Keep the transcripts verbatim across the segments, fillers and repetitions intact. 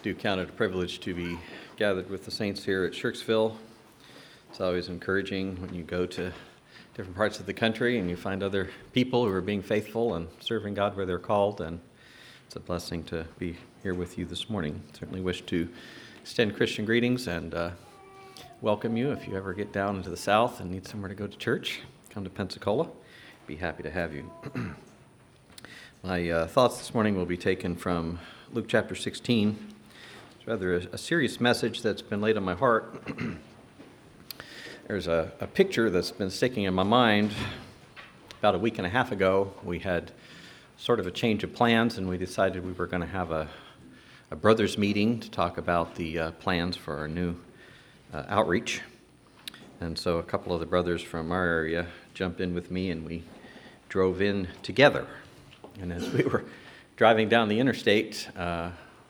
do count it a privilege to be gathered with the saints here at Shirksville. It's always encouraging when you go to different parts of the country and you find other people who are being faithful and serving God where they're called, and it's a blessing to be here with you this morning. Certainly wish to extend Christian greetings and uh, welcome you if you ever get down into the South and need somewhere to go to church. Come to Pensacola. Be happy to have you. My uh, thoughts this morning will be taken from Luke chapter sixteen. It's rather a, a serious message that's been laid on my heart. There's a, a picture that's been sticking in my mind. About a week and a half ago, we had sort of a change of plans, and we decided we were going to have a, a brothers meeting to talk about the uh, plans for our new uh, outreach. And so a couple of the brothers from our area jumped in with me, and we drove in together. And as we were driving down the interstate, uh,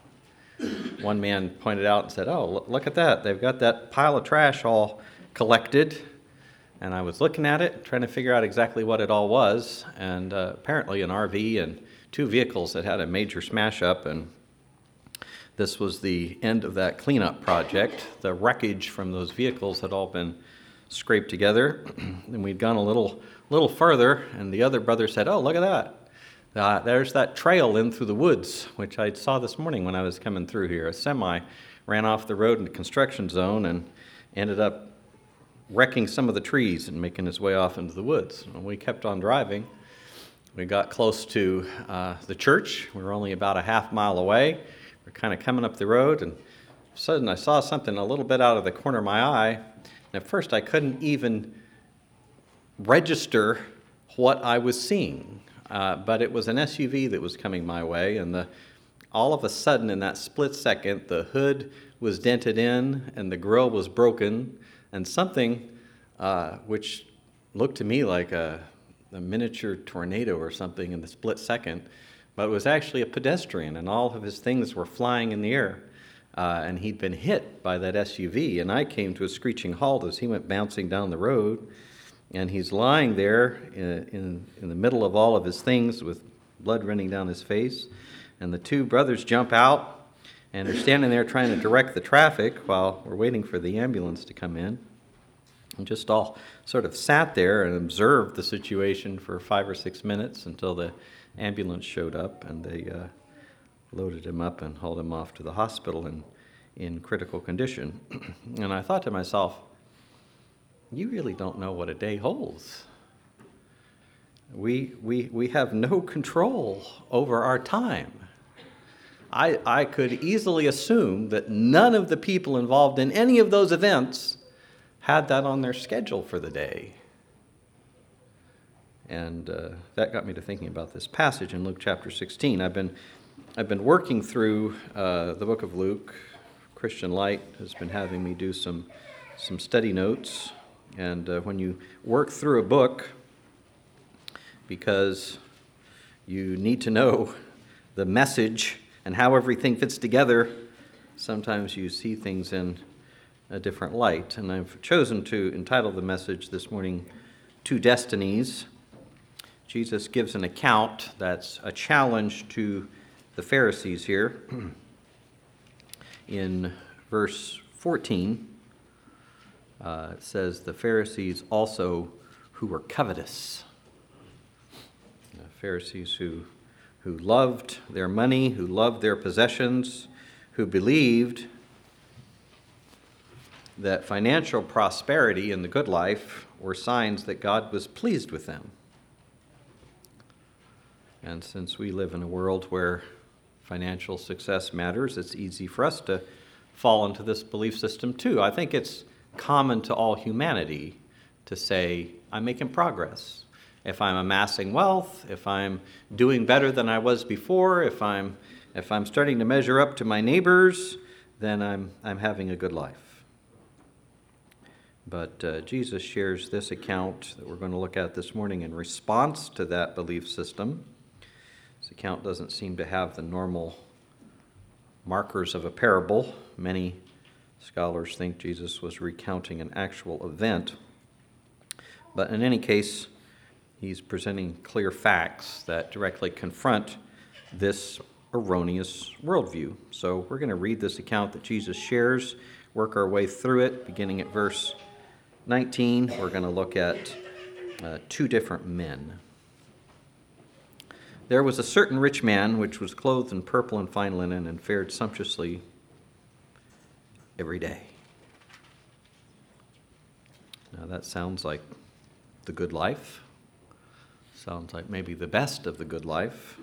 one man pointed out and said, "Oh, look at that. They've got that pile of trash all collected." And I was looking at it, trying to figure out exactly what it all was. And uh, apparently an R V and two vehicles that had a major smash up. And this was the end of that cleanup project. The wreckage from those vehicles had all been scraped together. And we'd gone a little, little further, and the other brother said, "Oh, look at that. Uh, there's that trail in through the woods," which I saw this morning when I was coming through here. A semi ran off the road in the construction zone and ended up wrecking some of the trees and making its way off into the woods. And we kept on driving. We got close to uh, the church. We were only about a half mile away. We're kind of coming up the road, and all of a sudden I saw something a little bit out of the corner of my eye. And at first I couldn't even register what I was seeing. Uh, but it was an S U V that was coming my way, and the, all of a sudden, in that split second, the hood was dented in, and the grille was broken, and something uh, which looked to me like a, a miniature tornado or something in the split second, but it was actually a pedestrian, and all of his things were flying in the air, uh, and he'd been hit by that S U V, and I came to a screeching halt as he went bouncing down the road. And he's lying there in, in, in the middle of all of his things with blood running down his face. And the two brothers jump out, and they're standing there trying to direct the traffic while we're waiting for the ambulance to come in. And just all sort of sat there and observed the situation for five or six minutes until the ambulance showed up, and they uh, loaded him up and hauled him off to the hospital in, in critical condition. And I thought to myself, you really don't know what a day holds. We, we, we have no control over our time. I, I could easily assume that none of the people involved in any of those events had that on their schedule for the day. And uh, that got me to thinking about this passage in Luke chapter sixteen. I've been, I've been working through uh, the book of Luke. Christian Light has been having me do some, some study notes. And uh, when you work through a book, because you need to know the message and how everything fits together, sometimes you see things in a different light. And I've chosen to entitle the message this morning, Two Destinies. Jesus gives an account that's a challenge to the Pharisees here. In verse fourteen, Uh, it says, the Pharisees also who were covetous. The Pharisees who, who loved their money, who loved their possessions, who believed that financial prosperity and the good life were signs that God was pleased with them. And since we live in a world where financial success matters, it's easy for us to fall into this belief system too. I think it's common to all humanity to say, I'm making progress. If I'm amassing wealth, if I'm doing better than I was before, if I'm if I'm starting to measure up to my neighbors, then I'm I'm having a good life. But uh, Jesus shares this account that we're going to look at this morning in response to that belief system. This account doesn't seem to have the normal markers of a parable. Many scholars think Jesus was recounting an actual event. But in any case, he's presenting clear facts that directly confront this erroneous worldview. So we're going to read this account that Jesus shares, work our way through it, beginning at verse nineteen. We're going to look at uh, two different men. There was a certain rich man which was clothed in purple and fine linen and fared sumptuously every day. Now that sounds like the good life. Sounds like maybe the best of the good life.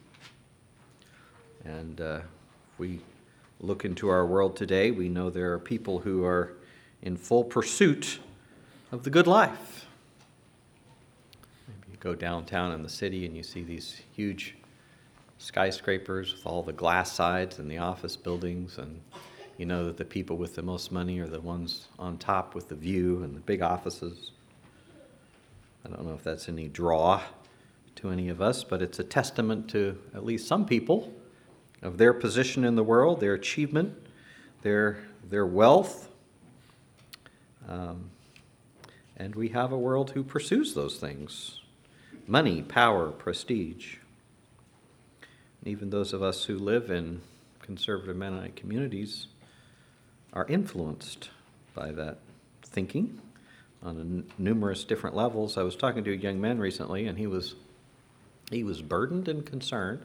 And uh, if we look into our world today, we know there are people who are in full pursuit of the good life. Maybe you go downtown in the city and you see these huge skyscrapers with all the glass sides and the office buildings, and you know that the people with the most money are the ones on top with the view and the big offices. I don't know if that's any draw to any of us, but it's a testament to at least some people of their position in the world, their achievement, their their wealth. Um, and we have a world who pursues those things: money, power, prestige. And even those of us who live in conservative Mennonite communities are influenced by that thinking on n- numerous different levels. I was talking to a young man recently, and he was he was burdened and concerned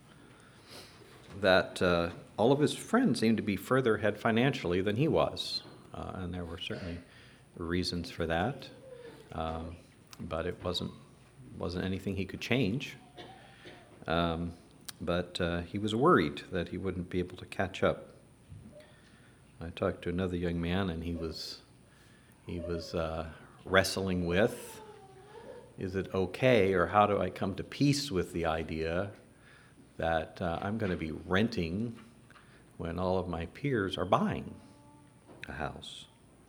that uh, all of his friends seemed to be further ahead financially than he was. Uh, and there were certainly reasons for that. Um, but it wasn't wasn't anything he could change. Um, but uh, he was worried that he wouldn't be able to catch up. I talked to another young man, and he was he was uh, wrestling with, is it okay, or how do I come to peace with the idea that uh, I'm going to be renting when all of my peers are buying a house.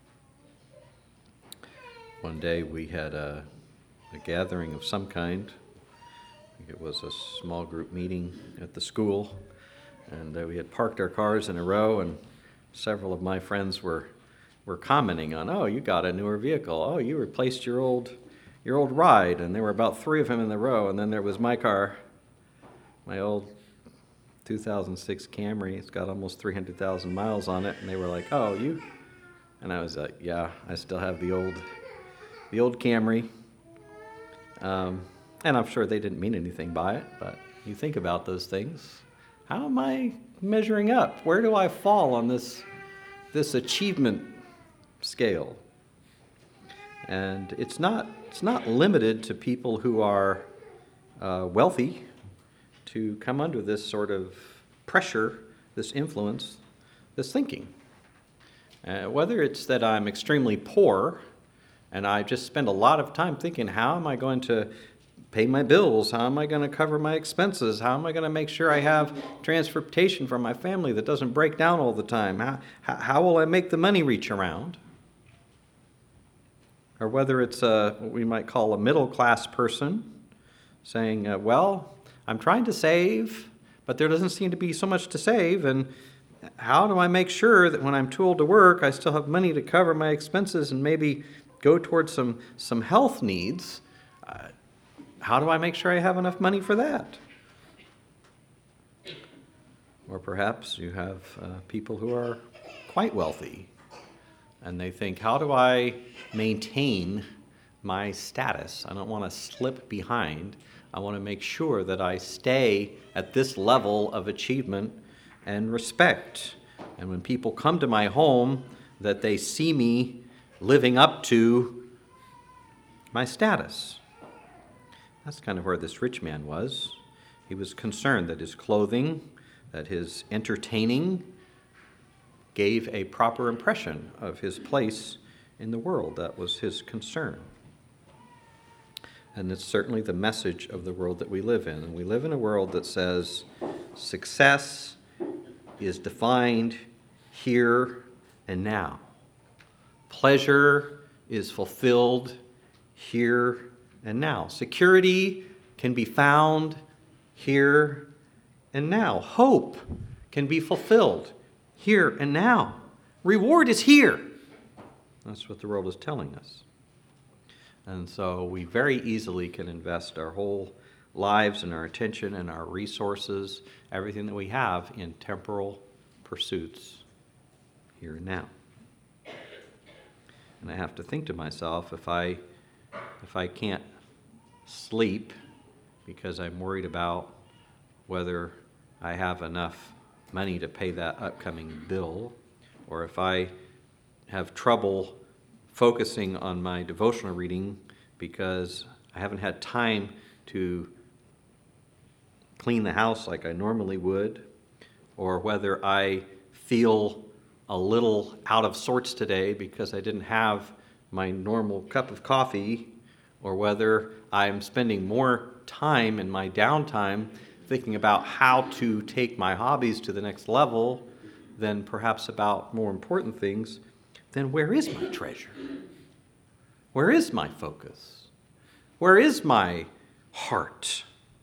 One day we had a, a gathering of some kind. I think it was a small group meeting at the school, and uh, we had parked our cars in a row, and several of my friends were were commenting on, oh, you got a newer vehicle. Oh, you replaced your old your old ride. And there were about three of them in the row, and then there was my car, my old two thousand six Camry. It's got almost three hundred thousand miles on it, and they were like, oh, you? And I was like, yeah, I still have the old the old Camry. Um, and I'm sure they didn't mean anything by it, but you think about those things. How am I measuring up? Where do I fall on this this achievement scale? And it's not it's not limited to people who are uh, wealthy to come under this sort of pressure, this influence, this thinking. Uh, whether it's that I'm extremely poor and I just spend a lot of time thinking, how am I going to pay my bills? How am I going to cover my expenses? How am I going to make sure I have transportation for my family that doesn't break down all the time? How, how, how will I make the money reach around? Or whether it's a, what we might call a middle-class person saying, uh, well, I'm trying to save, but there doesn't seem to be so much to save, and how do I make sure that when I'm too old to work, I still have money to cover my expenses and maybe go towards some, some health needs? Uh, how do I make sure I have enough money for that? Or perhaps you have uh, people who are quite wealthy, and they think, how do I maintain my status? I don't want to slip behind. I want to make sure that I stay at this level of achievement and respect. And when people come to my home, that they see me living up to my status. That's kind of where this rich man was. He was concerned that his clothing, that his entertaining gave a proper impression of his place in the world. That was his concern. And it's certainly the message of the world that we live in. And we live in a world that says success is defined here and now. Pleasure is fulfilled here and now. Security can be found here and now. Hope can be fulfilled here and now. Reward is here. That's what the world is telling us. And so we very easily can invest our whole lives and our attention and our resources, everything that we have, in temporal pursuits here and now. And I have to think to myself, if I if I can't sleep because I'm worried about whether I have enough money to pay that upcoming bill, or if I have trouble focusing on my devotional reading because I haven't had time to clean the house like I normally would, or whether I feel a little out of sorts today because I didn't have my normal cup of coffee, or whether I'm spending more time in my downtime thinking about how to take my hobbies to the next level than perhaps about more important things, then where is my treasure? Where is my focus? Where is my heart?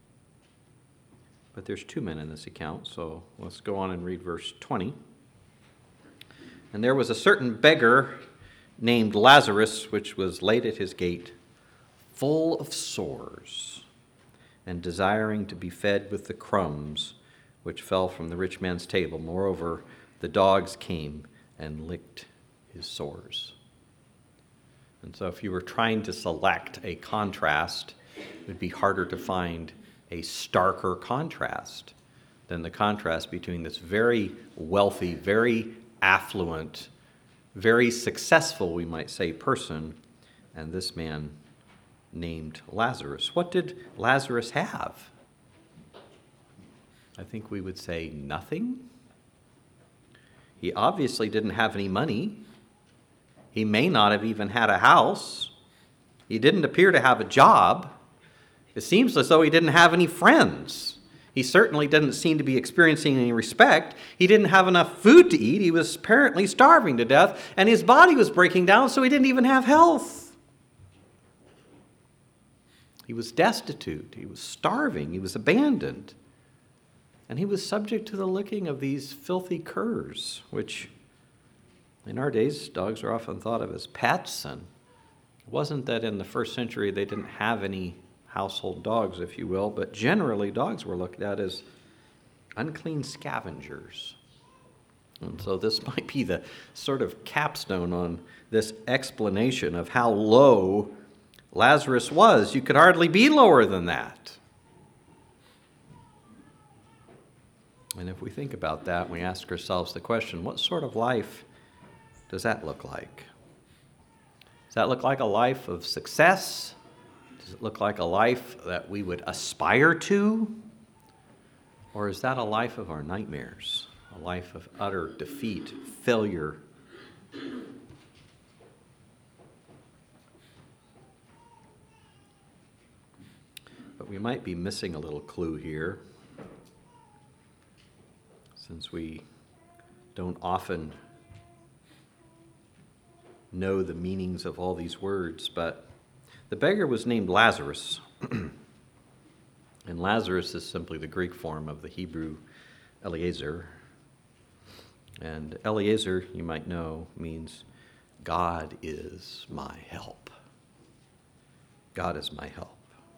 But there's two men in this account, so let's go on and read verse twenty. And there was a certain beggar named Lazarus, which was laid at his gate, full of sores, and desiring to be fed with the crumbs which fell from the rich man's table. Moreover, the dogs came and licked his sores. And so if you were trying to select a contrast, it would be harder to find a starker contrast than the contrast between this very wealthy, very affluent, very successful, we might say, person and this man named Lazarus. What did Lazarus have? I think we would say nothing. He obviously didn't have any money. He may not have even had a house. He didn't appear to have a job. It seems as though he didn't have any friends. He certainly didn't seem to be experiencing any respect. He didn't have enough food to eat. He was apparently starving to death, and his body was breaking down, so he didn't even have health. He was destitute. He was starving. He was abandoned. And he was subject to the licking of these filthy curs, which in our days, dogs are often thought of as pets. And it wasn't that in the first century they didn't have any household dogs, if you will, but generally dogs were looked at as unclean scavengers. And so this might be the sort of capstone on this explanation of how low Lazarus was. You could hardly be lower than that. And if we think about that, we ask ourselves the question, what sort of life does that look like? Does that look like a life of success? Does it look like a life that we would aspire to? Or is that a life of our nightmares? A life of utter defeat, failure? But we might be missing a little clue here, since we don't often know the meanings of all these words. But the beggar was named Lazarus, and Lazarus is simply the Greek form of the Hebrew Eliezer. And Eliezer, you might know, means God is my help. God is my help.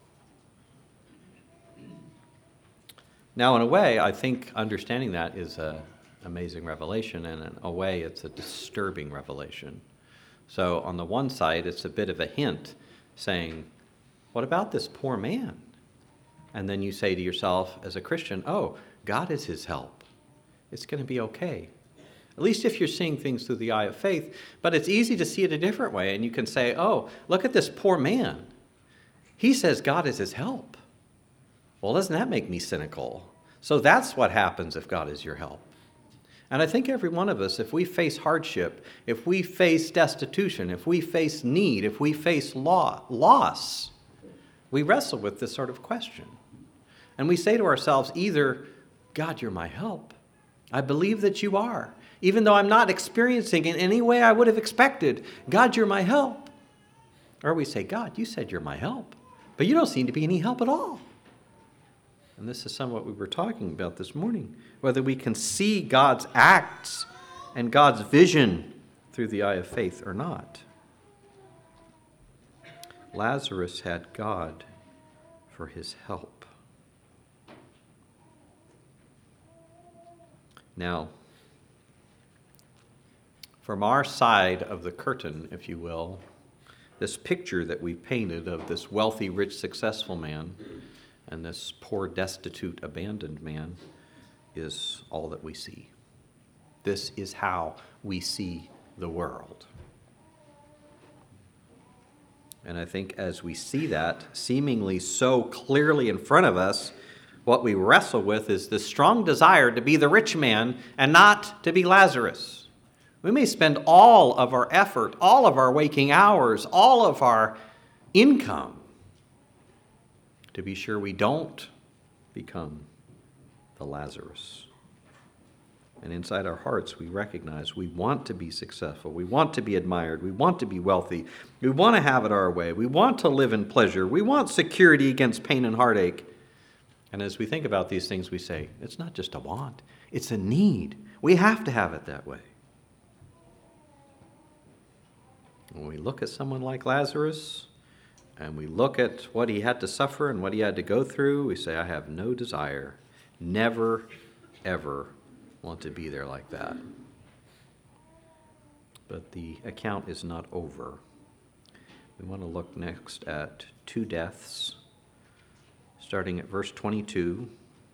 Now, in a way, I think understanding that is an amazing revelation, and in a way, it's a disturbing revelation. So on the one side, it's a bit of a hint saying, what about this poor man? And then you say to yourself as a Christian, oh, God is his help. It's going to be okay. At least if you're seeing things through the eye of faith. But it's easy to see it a different way, and you can say, oh, look at this poor man. He says God is his help. Well, doesn't that make me cynical? So that's what happens if God is your help. And I think every one of us, if we face hardship, if we face destitution, if we face need, if we face law, loss, we wrestle with this sort of question. And we say to ourselves, either, God, you're my help. I believe that you are. Even though I'm not experiencing in any way I would have expected, God, you're my help. Or we say, God, you said you're my help, but you don't seem to be any help at all. And this is some of what we were talking about this morning, whether we can see God's acts and God's vision through the eye of faith or not. Lazarus had God for his help. Now, from our side of the curtain, if you will, this picture that we've painted of this wealthy, rich, successful man and this poor, destitute, abandoned man is all that we see. This is how we see the world. And I think as we see that seemingly so clearly in front of us, what we wrestle with is the strong desire to be the rich man and not to be Lazarus. We may spend all of our effort, all of our waking hours, all of our income to be sure we don't become the Lazarus. And inside our hearts, we recognize we want to be successful. We want to be admired. We want to be wealthy. We want to have it our way. We want to live in pleasure. We want security against pain and heartache. And as we think about these things, we say, it's not just a want, it's a need. We have to have it that way. When we look at someone like Lazarus, and we look at what he had to suffer and what he had to go through, we say, I have no desire, never, ever want to be there like that. But the account is not over. We want to look next at two deaths, starting at verse twenty-two.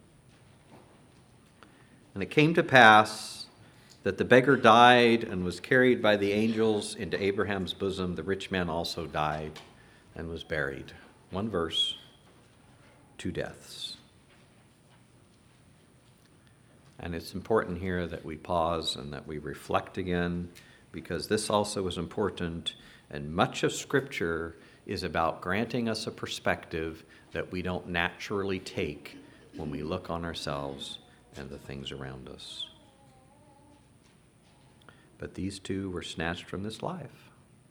And it came to pass that the beggar died and was carried by the angels into Abraham's bosom. The rich man also died and was buried. One verse, two deaths. And it's important here that we pause and that we reflect again, because this also is important, and much of Scripture is about granting us a perspective that we don't naturally take when we look on ourselves and the things around us. But these two were snatched from this life.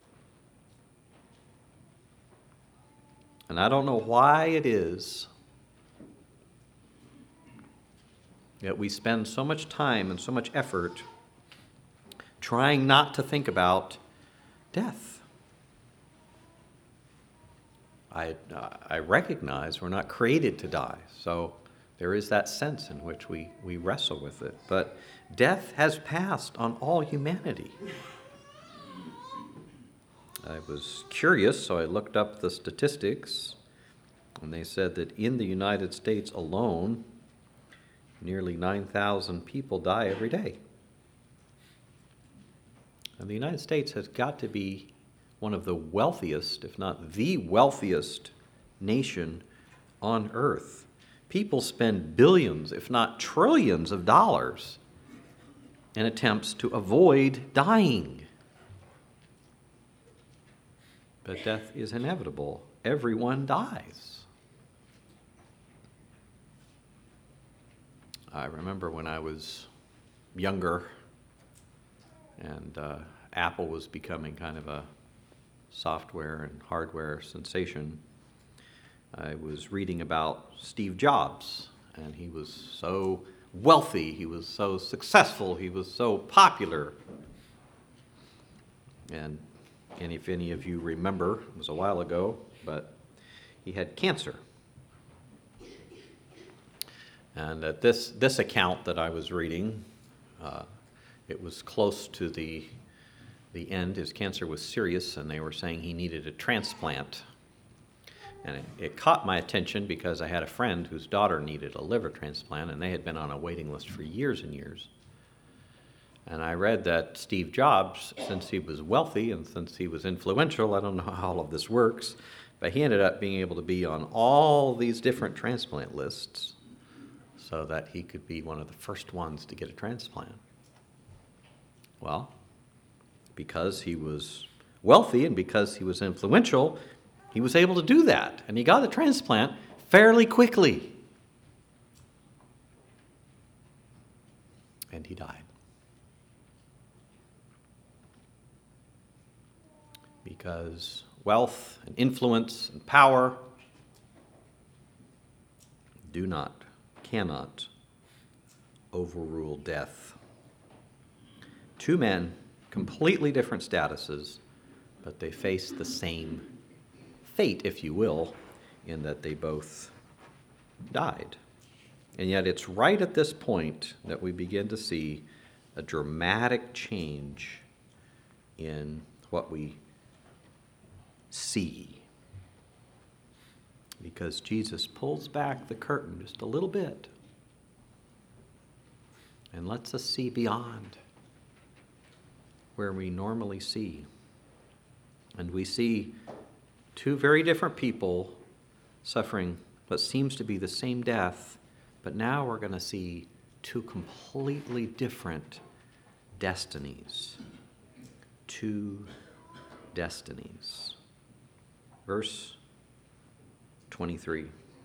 And I don't know why it is that we spend so much time and so much effort trying not to think about death. I, uh, I recognize we're not created to die, so there is that sense in which we, we wrestle with it. But death has passed on all humanity. I was curious, so I looked up the statistics, and they said that in the United States alone, nearly nine thousand people die every day. And the United States has got to be one of the wealthiest, if not the wealthiest, nation on earth. People spend billions, if not trillions of dollars in attempts to avoid dying. But death is inevitable. Everyone dies. I remember when I was younger and uh, Apple was becoming kind of a software and hardware sensation. I was reading about Steve Jobs, and he was so wealthy, he was so successful, he was so popular. And, and if any of you remember, it was a while ago, but he had cancer. And at this, this account that I was reading, uh, it was close to the, the end. His cancer was serious, and they were saying he needed a transplant. And it, it caught my attention because I had a friend whose daughter needed a liver transplant, and they had been on a waiting list for years and years. And I read that Steve Jobs, since he was wealthy and since he was influential, I don't know how all of this works, but he ended up being able to be on all these different transplant lists so that he could be one of the first ones to get a transplant. Well, because he was wealthy and because he was influential, he was able to do that, and he got the transplant fairly quickly. And he died. Because wealth and influence and power do not, cannot overrule death. Two men, completely different statuses, but they face the same fate, if you will, in that they both died. And yet it's right at this point that we begin to see a dramatic change in what we see. Because Jesus pulls back the curtain just a little bit and lets us see beyond where we normally see. And we see two very different people suffering what seems to be the same death, but now we're going to see two completely different destinies. Two destinies. Verse twenty-three.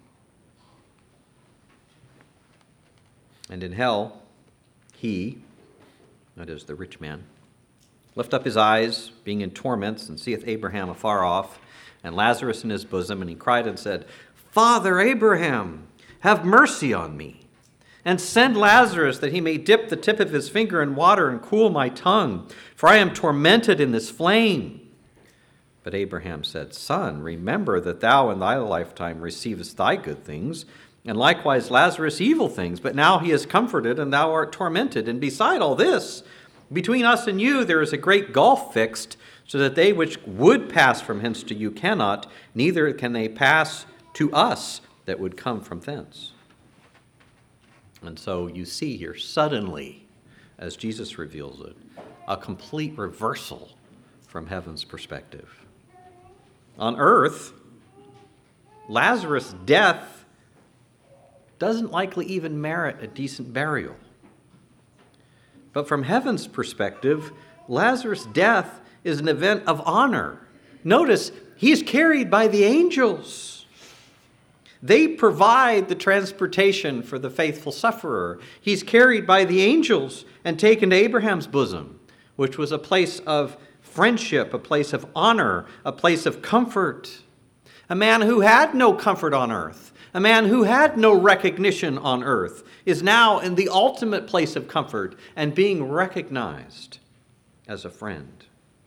And in hell, he, that is the rich man, lift up his eyes, being in torments, and seeth Abraham afar off, and Lazarus in his bosom, and he cried and said, Father Abraham, have mercy on me, and send Lazarus that he may dip the tip of his finger in water and cool my tongue, for I am tormented in this flame. But Abraham said, Son, remember that thou in thy lifetime receivest thy good things, and likewise Lazarus evil things, but now he is comforted, and thou art tormented. And beside all this, between us and you there is a great gulf fixed, so that they which would pass from hence to you cannot, neither can they pass to us that would come from thence. And so you see here, suddenly, as Jesus reveals it, a complete reversal from heaven's perspective. On earth, Lazarus' death doesn't likely even merit a decent burial. But from heaven's perspective, Lazarus' death is an event of honor. Notice, he's carried by the angels. They provide the transportation for the faithful sufferer. He's carried by the angels and taken to Abraham's bosom, which was a place of friendship, a place of honor, a place of comfort. A man who had no comfort on earth, a man who had no recognition on earth, is now in the ultimate place of comfort and being recognized as a friend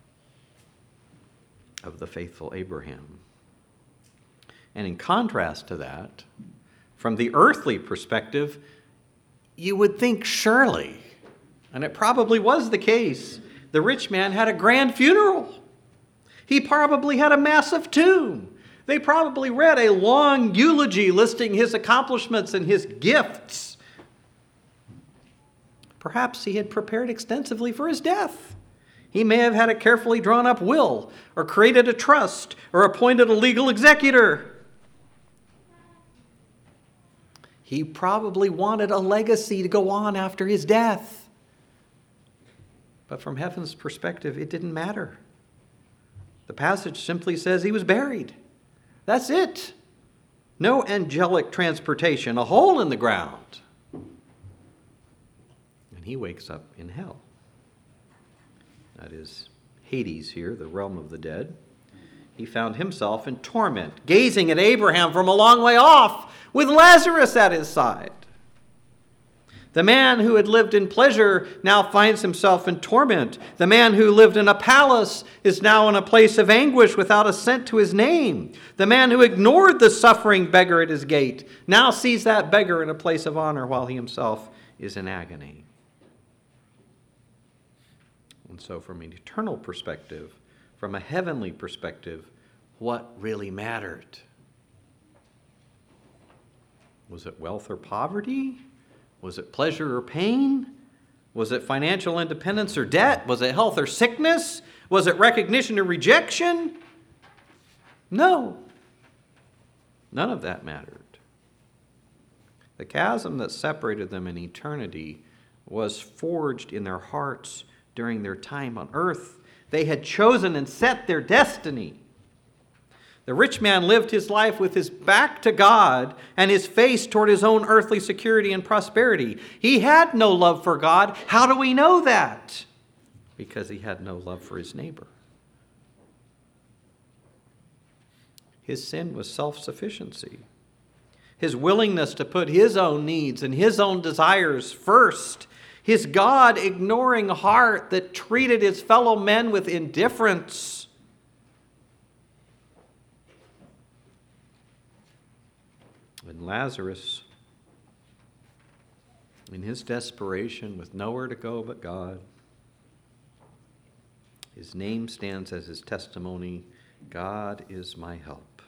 of the faithful Abraham. And in contrast to that, from the earthly perspective, you would think surely, and it probably was the case, the rich man had a grand funeral. He probably had a massive tomb. They probably read a long eulogy listing his accomplishments and his gifts. Perhaps he had prepared extensively for his death. He may have had a carefully drawn up will, or created a trust, or appointed a legal executor. He probably wanted a legacy to go on after his death. But from heaven's perspective, it didn't matter. The passage simply says he was buried. That's it. No angelic transportation, a hole in the ground. And he wakes up in hell. That is Hades here, the realm of the dead. He found himself in torment, gazing at Abraham from a long way off, with Lazarus at his side. The man who had lived in pleasure now finds himself in torment. The man who lived in a palace is now in a place of anguish without a cent to his name. The man who ignored the suffering beggar at his gate now sees that beggar in a place of honor while he himself is in agony. And so from an eternal perspective, from a heavenly perspective, what really mattered? Was it wealth or poverty? Was it pleasure or pain? Was it financial independence or debt? Was it health or sickness? Was it recognition or rejection? No. None of that mattered. The chasm that separated them in eternity was forged in their hearts during their time on earth. They had chosen and set their destiny. The rich man lived his life with his back to God and his face toward his own earthly security and prosperity. He had no love for God. How do we know that? Because he had no love for his neighbor. His sin was self-sufficiency. His willingness to put his own needs and his own desires first. His God-ignoring heart that treated his fellow men with indifference. And Lazarus In his desperation, with nowhere to go but God, his name stands as his testimony, God is my help.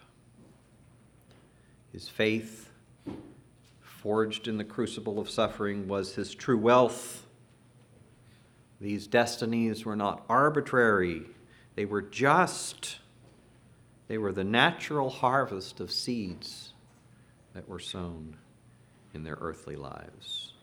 His faith, forged in the crucible of suffering, was his true wealth. These destinies were not arbitrary. They were just. They were the natural harvest of seeds that were sown in their earthly lives.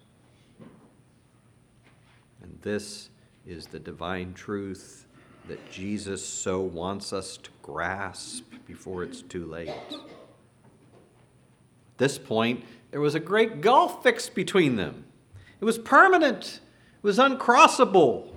And this is the divine truth that Jesus so wants us to grasp before it's too late. At this point, there was a great gulf fixed between them. It was permanent. It was uncrossable.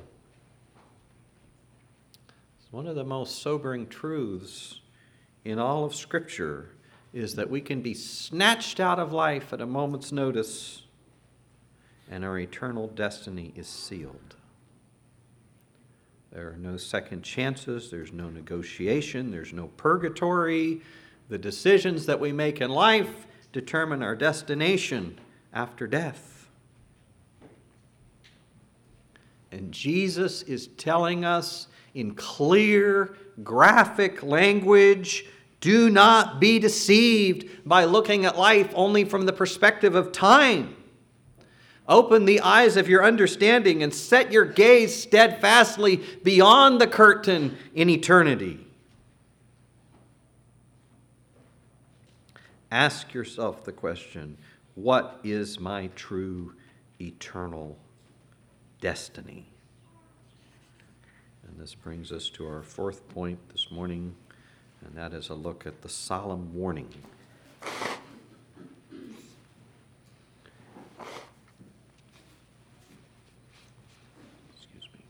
It's one of the most sobering truths in all of Scripture is that we can be snatched out of life at a moment's notice, and our eternal destiny is sealed. There are no second chances. There's no negotiation. There's no purgatory. The decisions that we make in life determine our destination after death. And Jesus is telling us in clear, graphic language, do not be deceived by looking at life only from the perspective of time. Open the eyes of your understanding and set your gaze steadfastly beyond the curtain in eternity. Ask yourself the question, what is my true eternal destiny? And this brings us to our fourth point this morning, and that is a look at the solemn warning. Excuse me.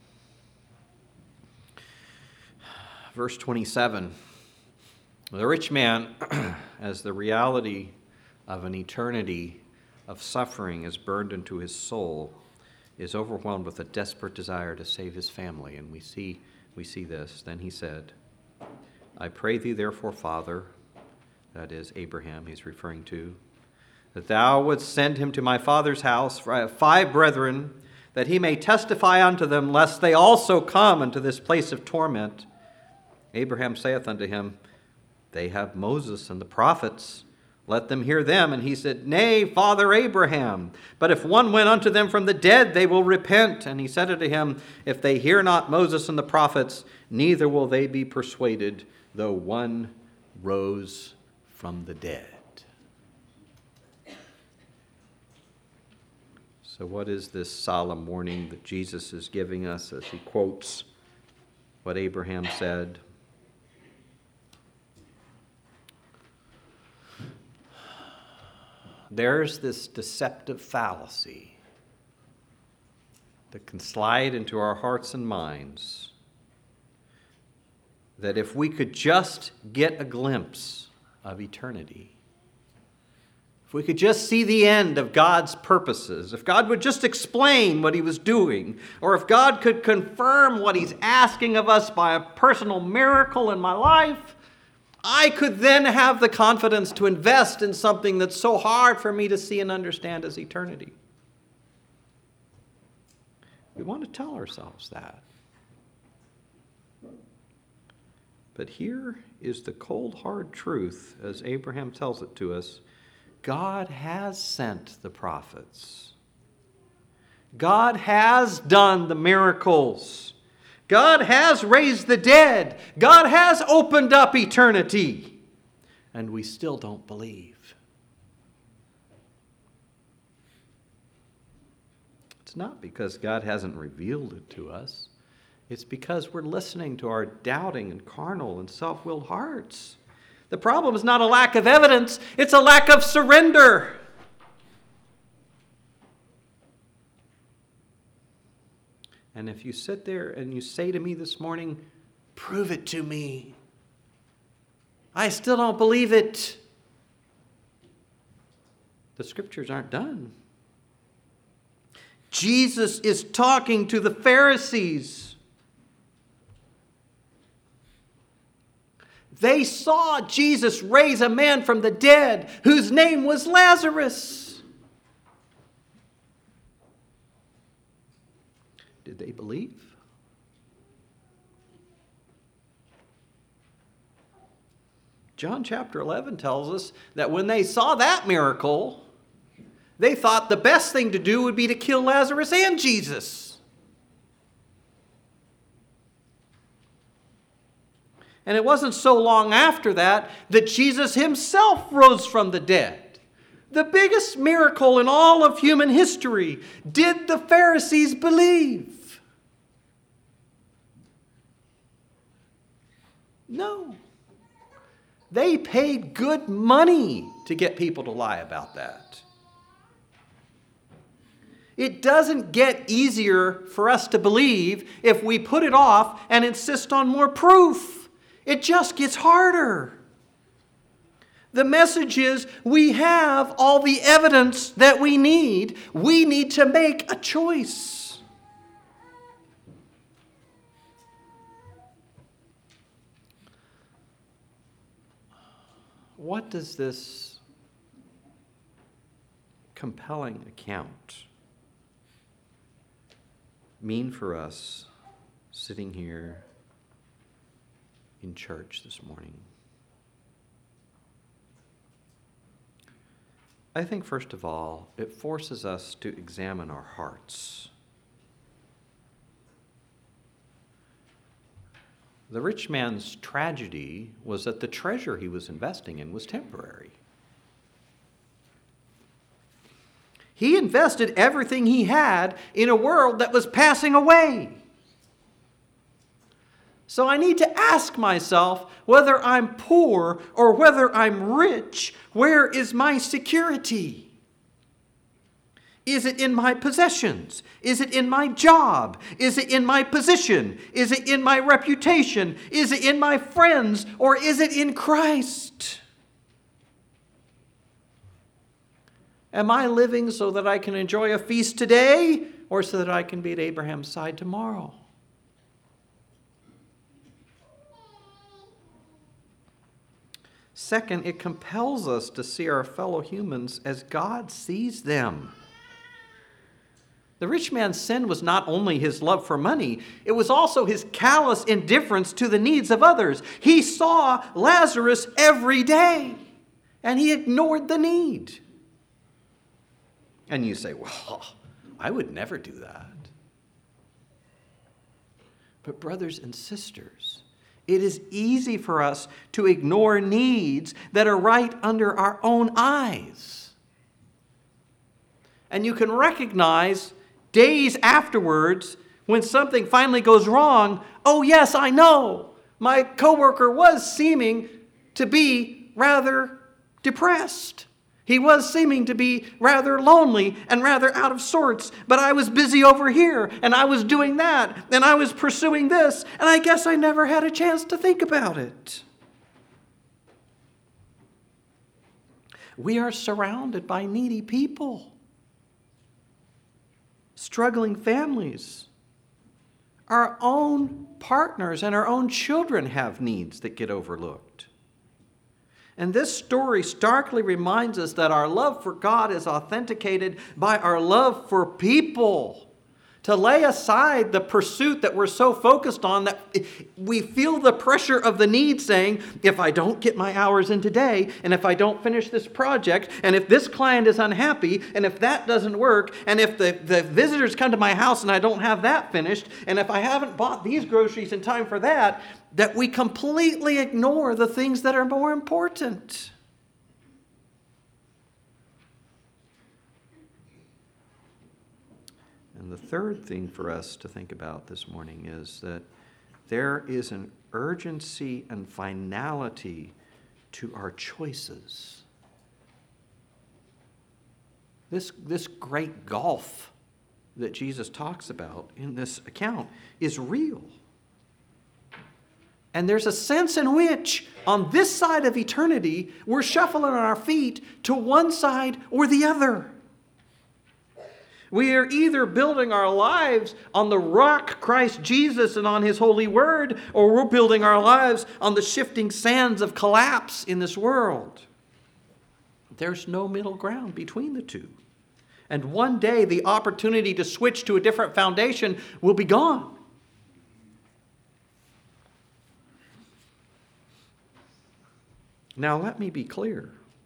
Verse twenty-seven. The rich man, as the reality of an eternity of suffering is burned into his soul, is overwhelmed with a desperate desire to save his family. And we see, we see this. Then he said, I pray thee therefore, Father, that is Abraham he's referring to, that thou wouldst send him to my father's house, for I have five brethren, that he may testify unto them, lest they also come unto this place of torment. Abraham saith unto him, they have Moses and the prophets. Let them hear them. And he said, Nay, Father Abraham, but if one went unto them from the dead, they will repent. And he said unto him, If they hear not Moses and the prophets, neither will they be persuaded, though one rose from the dead. So what is this solemn warning that Jesus is giving us as he quotes what Abraham said? There's this deceptive fallacy that can slide into our hearts and minds that if we could just get a glimpse of eternity, if we could just see the end of God's purposes, if God would just explain what he was doing, or if God could confirm what he's asking of us by a personal miracle in my life, I could then have the confidence to invest in something that's so hard for me to see and understand as eternity. We want to tell ourselves that. But here is the cold, hard truth, as Abraham tells it to us. God has sent the prophets. God has done the miracles. God has raised the dead. God has opened up eternity. And we still don't believe. It's not because God hasn't revealed it to us. It's because we're listening to our doubting and carnal and self-willed hearts. The problem is not a lack of evidence. It's a lack of surrender. And if you sit there and you say to me this morning, prove it to me, I still don't believe it. The scriptures aren't done. Jesus is talking to the Pharisees. They saw Jesus raise a man from the dead whose name was Lazarus. Did they believe? John chapter eleven tells us that when they saw that miracle, they thought the best thing to do would be to kill Lazarus and Jesus. And it wasn't so long after that that Jesus himself rose from the dead. The biggest miracle in all of human history. Did the Pharisees believe? No. They paid good money to get people to lie about that. It doesn't get easier for us to believe if we put it off and insist on more proof. It just gets harder. The message is we have all the evidence that we need. We need to make a choice. What does this compelling account mean for us sitting here in church this morning? I think, first of all, it forces us to examine our hearts. The rich man's tragedy was that the treasure he was investing in was temporary. He invested everything he had in a world that was passing away. So I need to ask myself, whether I'm poor or whether I'm rich, where is my security? Is it in my possessions? Is it in my job? Is it in my position? Is it in my reputation? Is it in my friends? Or is it in Christ? Am I living so that I can enjoy a feast today or so that I can be at Abraham's side tomorrow? Second, it compels us to see our fellow humans as God sees them. The rich man's sin was not only his love for money, it was also his callous indifference to the needs of others. He saw Lazarus every day, and he ignored the need. And you say, well, I would never do that. But brothers and sisters, it is easy for us to ignore needs that are right under our own eyes. And you can recognize days afterwards, when something finally goes wrong, oh yes, I know, my coworker was seeming to be rather depressed. He was seeming to be rather lonely and rather out of sorts, but I was busy over here, and I was doing that, and I was pursuing this, and I guess I never had a chance to think about it. We are surrounded by needy people. Struggling families. Our own partners and our own children have needs that get overlooked. And this story starkly reminds us that our love for God is authenticated by our love for people. To lay aside the pursuit that we're so focused on that we feel the pressure of the need saying, if I don't get my hours in today, and if I don't finish this project, and if this client is unhappy, and if that doesn't work, and if the, the visitors come to my house and I don't have that finished, and if I haven't bought these groceries in time for that, that we completely ignore the things that are more important. And the third thing for us to think about this morning is that there is an urgency and finality to our choices. This, this great gulf that Jesus talks about in this account is real. And there's a sense in which, on this side of eternity, we're shuffling on our feet to one side or the other. We are either building our lives on the rock, Christ Jesus, and on His holy word, or we're building our lives on the shifting sands of collapse in this world. There's no middle ground between the two. And one day, the opportunity to switch to a different foundation will be gone. Now, let me be clear.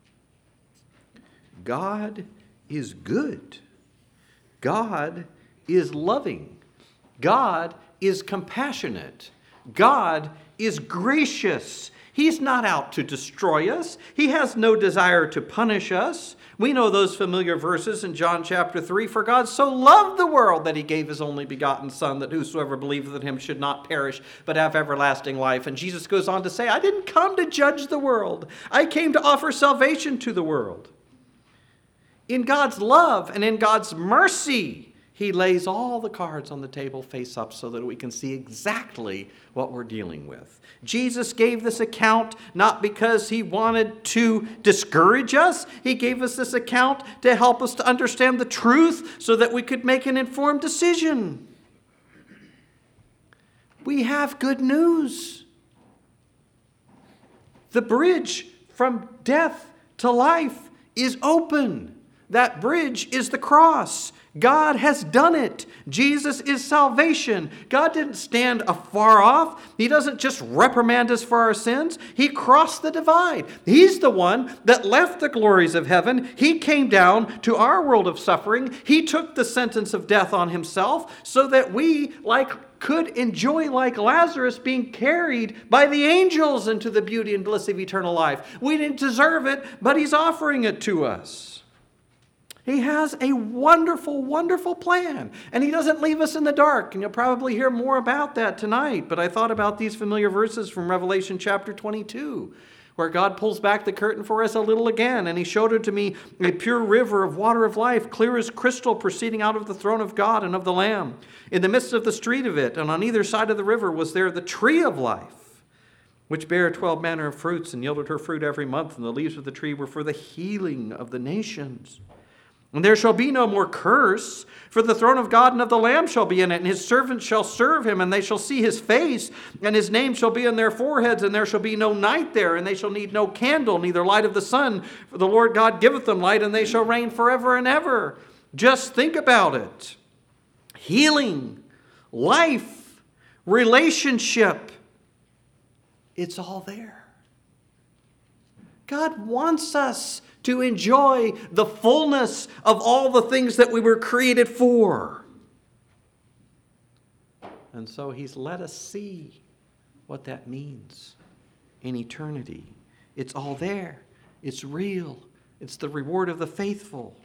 God is good. God is loving. God is compassionate. God is gracious. He's not out to destroy us. He has no desire to punish us. We know those familiar verses in John chapter three. For God so loved the world that he gave his only begotten Son, that whosoever believeth in him should not perish, but have everlasting life. And Jesus goes on to say, I didn't come to judge the world. I came to offer salvation to the world. In God's love and in God's mercy, he lays all the cards on the table face up so that we can see exactly what we're dealing with. Jesus gave this account not because he wanted to discourage us. He gave us this account to help us to understand the truth so that we could make an informed decision. We have good news. The bridge from death to life is open. That bridge is the cross. God has done it. Jesus is salvation. God didn't stand afar off. He doesn't just reprimand us for our sins. He crossed the divide. He's the one that left the glories of heaven. He came down to our world of suffering. He took the sentence of death on himself so that we like could enjoy, like Lazarus, being carried by the angels into the beauty and bliss of eternal life. We didn't deserve it, but he's offering it to us. He has a wonderful, wonderful plan. And he doesn't leave us in the dark. And you'll probably hear more about that tonight. But I thought about these familiar verses from Revelation chapter twenty-two, where God pulls back the curtain for us a little again. And he showed it to me, a pure river of water of life, clear as crystal, proceeding out of the throne of God and of the Lamb. In the midst of the street of it, and on either side of the river, was there the tree of life, which bare twelve manner of fruits, and yielded her fruit every month. And the leaves of the tree were for the healing of the nations. And there shall be no more curse, for the throne of God and of the Lamb shall be in it, and his servants shall serve him, and they shall see his face, and his name shall be on their foreheads, and there shall be no night there, and they shall need no candle, neither light of the sun, for the Lord God giveth them light, and they shall reign forever and ever. Just think about it. Healing, life, relationship, it's all there. God wants us to enjoy the fullness of all the things that we were created for. And so he's let us see what that means in eternity. It's all there. It's real. It's the reward of the faithful.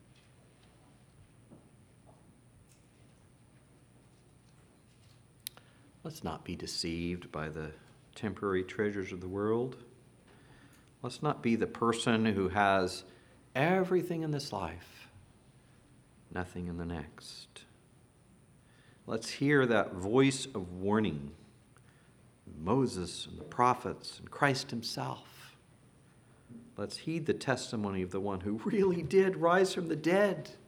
Let's not be deceived by the temporary treasures of the world. Let's not be the person who has everything in this life, nothing in the next. Let's hear that voice of warning. Moses and the prophets and Christ himself. Let's heed the testimony of the one who really did rise from the dead.